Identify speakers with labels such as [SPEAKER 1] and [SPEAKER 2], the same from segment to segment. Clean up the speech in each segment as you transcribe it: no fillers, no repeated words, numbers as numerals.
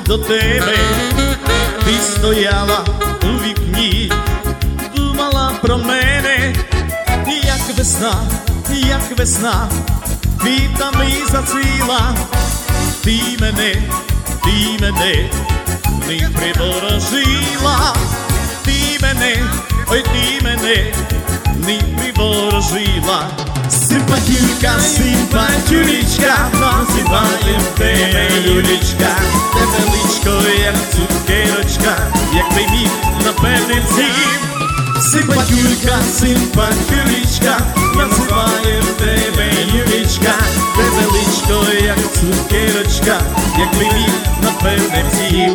[SPEAKER 1] до тебе, ти стояла у вікні, думала про мене, як весна, квітами зацвіла. Ти мене не приворожила, ти мене не приворожила. Симпатюлька, симпатюлечка, називаєм тебе Юлічка. Тебе личко, як цукерочка, якби міг, напевне, з'їв. Симпатюлька, симпатюлечка, називаєм тебе Юлічка. Тебе личко, як цукерочка, якби міг, напевне, з'їв.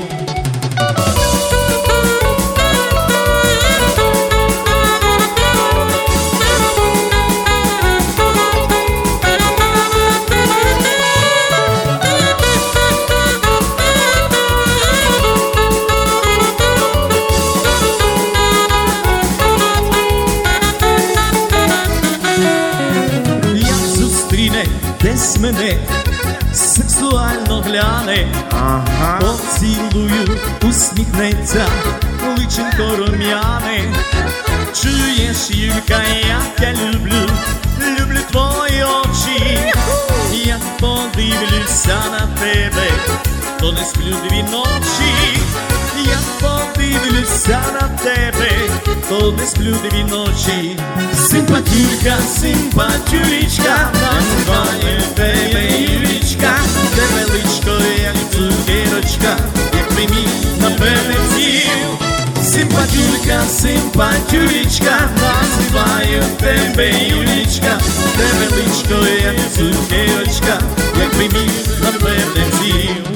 [SPEAKER 1] Десь мене сексуально гляне, поцілую, усміхнеться, личенько рум'яне. Чуєш, Юлька, як я люблю твої очі. Як подивлюся на тебе, то не сплю 2 ночі. Як подивлюся на тебе, то не сплю 2 ночі. Симпатюлька, симпатюлечка, називає тебе Юлічка. Тебе личко, як цукерочка, якби міг, напевне, з'їв. Симпатюлька, симпатюлечка, називає тебе Юлічка. Тебе личко, як цукерочка, якби міг, напевне, з'їв.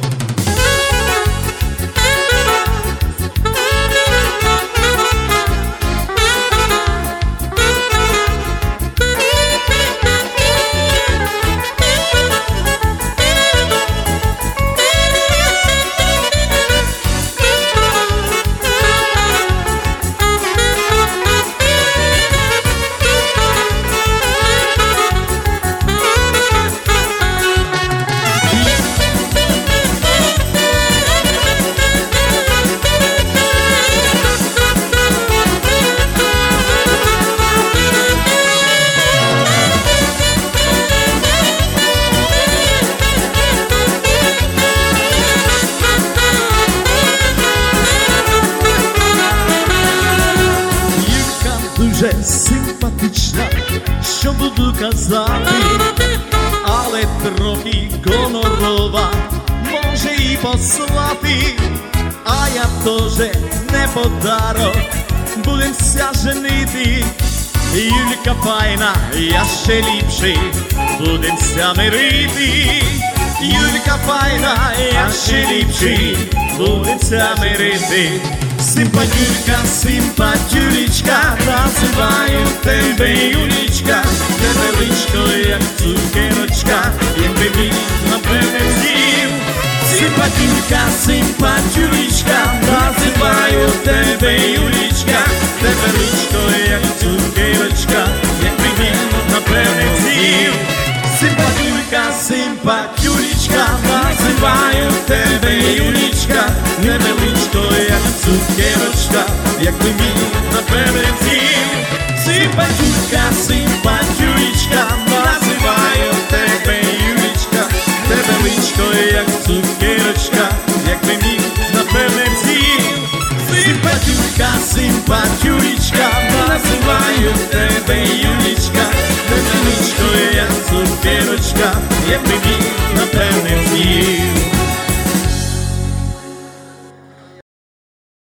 [SPEAKER 1] Дуже симпатична, що буду казати, але трохи гонорова, може і послати. А я теж не подарок, будемся женити. Юлька файна, я ще ліпший, будемся мирити. Юлька файна, я ще ліпший, будемся мирити. Симпатюлька, симпатюлечка, називаю тебе Юлічка. Тебе личко, як цукерочка, якби міг, напевне, з'їв. Симпатюлька, симпатюлечка, називаю тебе Юлічка. Тебе личко, як цукерочка, якби міг, напевне, з'їв. Симпатюлька, симпатюлечка, називаю тебе Юлічка. Тебе личко, як цукерочка, якби міг, напевне, з'їв. Симпатюлька, симпатюлечка, називаю тебе Юлічка. Тебе личко, як цукерочка, якби міг, напевне, з'їв. Симпатюлька, симпатюлечка, називаю тебе Юлічка. Тебе личко, як цукерочка, якби